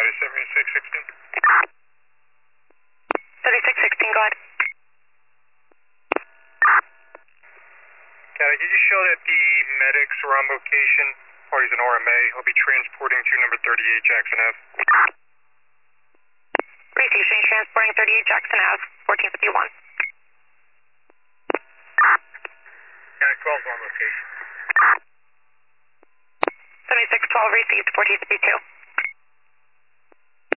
Got it, 7616. 7616, go ahead. Got it. Did you show that the medics are on location? Party's an RMA. He'll be transporting to number 38 Jackson Ave. Received, change transporting 38 Jackson Ave, 1451. Got it, 12's on location. 7612 received, 1452.